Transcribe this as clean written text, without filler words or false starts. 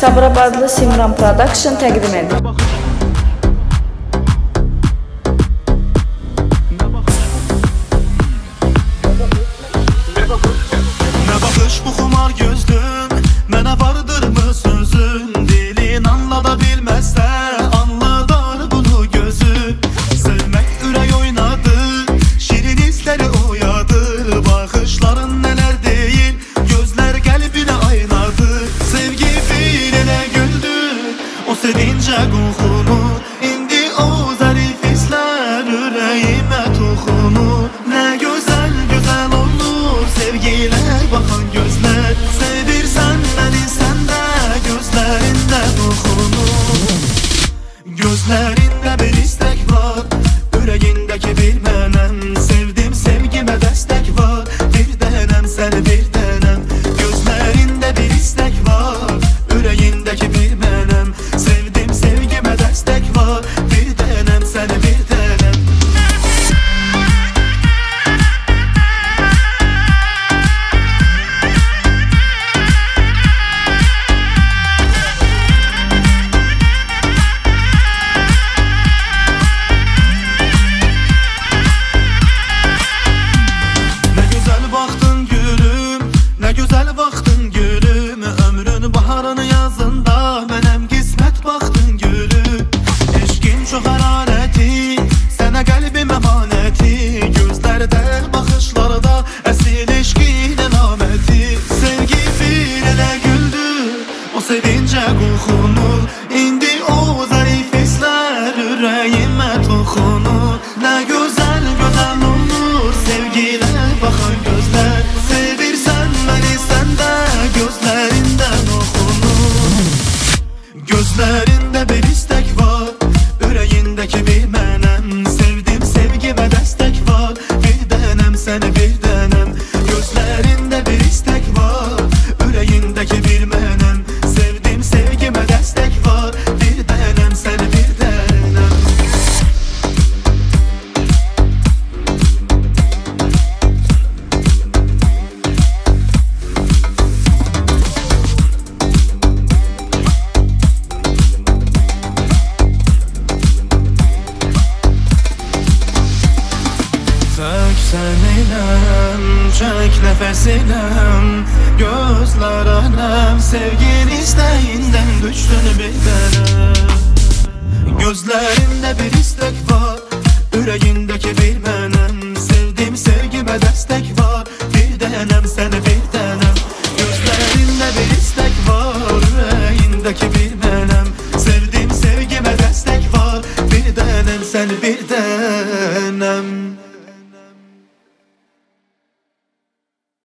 Sabirabadlı Simran Production təqdim edir. Nə baxış bu xumar gözlüm, mənə vardırmı sözün? Dilin anlada bilməzsə, anladar bunu gözüm. Sevmək ürək oynadı, şirin hissləri oyadır. Baxışların nələr deyil, gözlər qəlbinə aynadı. Sevgi bir elə güldü, o sevincə qoxunur. İndi o zərif hisslər ürəyimə toxunur. Nə gözəl gözəl olur sevgilə baxan gözlər. Sevirsən məni səndə gözlərində toxunur. Gözlərində bir istək var, ürəyindəki bir mənəm. Sevdim sevgimə dəstək var, bir dənəm səni bir dənəm. Gözlərində bir istək var, ürəyindəki bir mənəm. Sevdim sevgimə dəstək var, bir dənəm səni bir dənəm. Gözəl baxdın gülüm, ömrün baharını yazında mənəm qismət baxdın gülüm. Eşqin çox hərarəti, sənə qəlbim əmanəti. Gözlərdə, baxışlarda əsil eşqin əlaməti. Sevgi bir elə güldü, o sevincə qoxunur. İndi o zərif hisslər ürəyimə toxunur. Nə gözəl gözəl olur sevgilə baxan gözlər. Gözlərində toxunur. Gözlərində bir istək var, ürəyindəki bir mənəm. Sevdim sevgimə dəstək var, bir dənəm səni bir dənəm. Gözlərində bir istək var, ürəyindəki bir mənəm. Sevdim sevgimə dəstək var, bir dənəm səni bir dənəm. Sən eyləm, çək nəfəsinəm, gözlər ələm. Sevgin istəyindən düşdün bir dənəm. Gözlərində bir istək var, ürəyindəki bir mənəm. Sevdim sevgimə dəstək var, bir dənəm səni bir dənəm. Gözlərində bir istək var, ürəyindəki bir mənəm. Sevdim sevgimə dəstək var, bir dənəm səni bir dənəm.